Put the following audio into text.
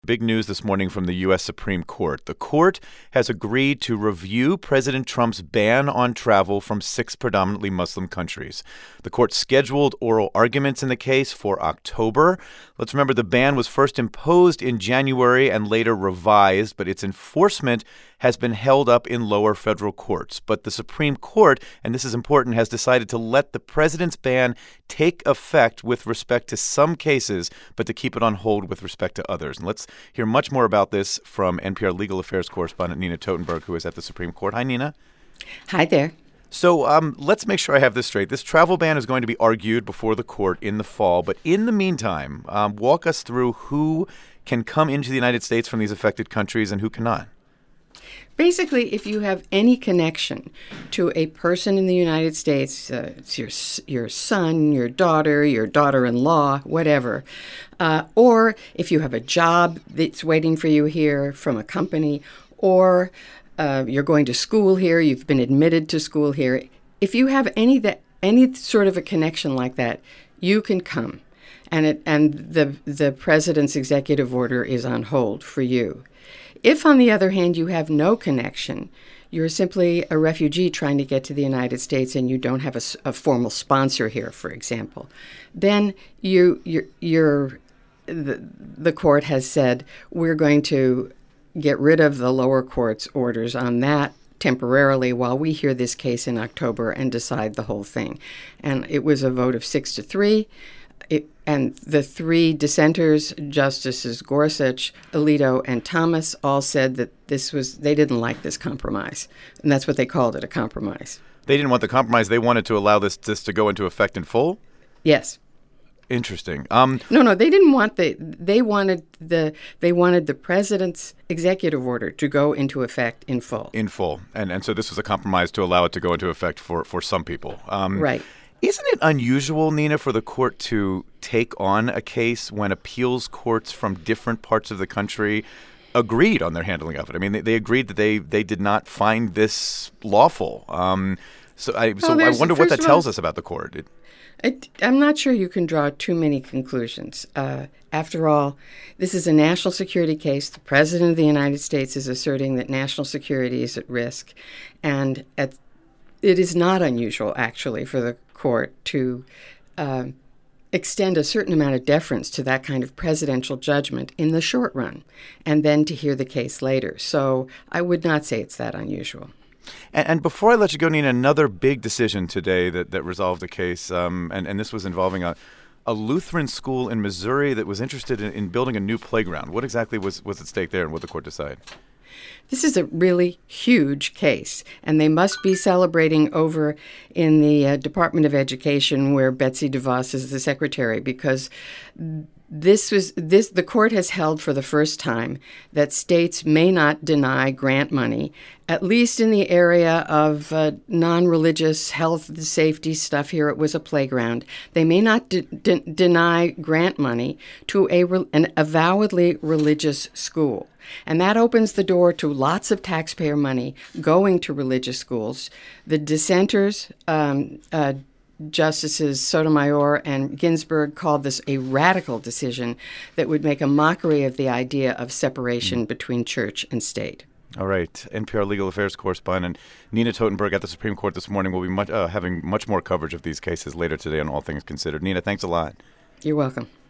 Big news this morning from the U.S. Supreme Court. The court has agreed to review President Trump's ban on travel from 6 predominantly Muslim countries. The court scheduled oral arguments in the case for October. Let's remember the ban was first imposed in January and later revised, but its enforcement has been held up in lower federal courts. But the Supreme Court, and this is important, has decided to let the president's ban take effect with respect to some cases, but to keep it on hold with respect to others. And let's hear much more about this from NPR Legal Affairs correspondent Nina Totenberg, who is at the Supreme Court. Hi, Nina. Hi there. So let's make sure I have this straight. This travel ban is going to be argued before the court in the fall. But in the meantime, walk us through who can come into the United States from these affected countries and who cannot. Basically, if you have any connection to a person in the United States, it's your son, your daughter-in-law, whatever, or if you have a job that's waiting for you here from a company, or you're going to school here, you've been admitted to school here, if you have any sort of a connection like that, you can come. And the president's executive order is on hold for you. If, on the other hand, you have no connection, you're simply a refugee trying to get to the United States and you don't have a formal sponsor here, for example, then the court has said we're going to get rid of the lower court's orders on that temporarily while we hear this case in October and decide the whole thing. And it was a vote of 6-3. And the 3 dissenters, Justices Gorsuch, Alito, and Thomas, all said that they didn't like this compromise. And that's what they called it, a compromise. They didn't want the compromise. They wanted to allow this to go into effect in full? Yes. Interesting. No, they didn't want they wanted the president's executive order to go into effect in full. In full. And so this was a compromise to allow it to go into effect for some people. Right. Isn't it unusual, Nina, for the court to take on a case when appeals courts from different parts of the country agreed on their handling of it? I mean, they agreed that they did not find this lawful. So I wonder what that tells us about the court. I'm not sure you can draw too many conclusions. After all, this is a national security case. The President of the United States is asserting that national security is at risk. And it is not unusual, actually, for the court to extend a certain amount of deference to that kind of presidential judgment in the short run, and then to hear the case later. So I would not say it's that unusual. And before I let you go, Nina, another big decision today that resolved the case, and this was involving a Lutheran school in Missouri that was interested in building a new playground. What exactly was at stake there, and what did the court decide? This is a really huge case, and they must be celebrating over in the Department of Education where Betsy DeVos is the secretary, because the court has held for the first time that states may not deny grant money, at least in the area of non-religious health and safety stuff. Here it was a playground. They may not deny grant money to an avowedly religious school. And that opens the door to lots of taxpayer money going to religious schools. The dissenters, Justices Sotomayor and Ginsburg, called this a radical decision that would make a mockery of the idea of separation between church and state. All right. NPR Legal Affairs correspondent Nina Totenberg at the Supreme Court this morning will be having much more coverage of these cases later today on All Things Considered. Nina, thanks a lot. You're welcome.